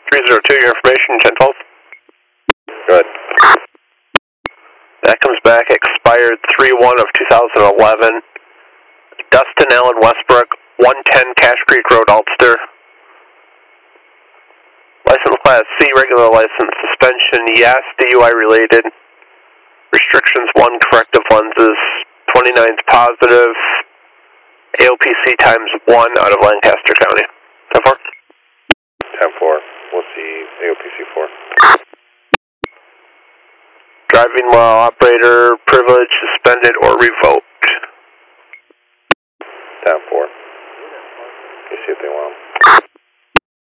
302, your information, 1012. Good. That comes back, expired 3/1 of 2011. Dustin Allen Westbrook, 110 Cache Creek Road, Ulster. License class C, regular license. Suspension, yes. DUI related. Restrictions, 1, corrective lenses. 29's positive. AOPC times 1 out of Lancaster County. 10-4? 10-4. We'll see AOPC 4. Driving while operator privilege suspended or revoked.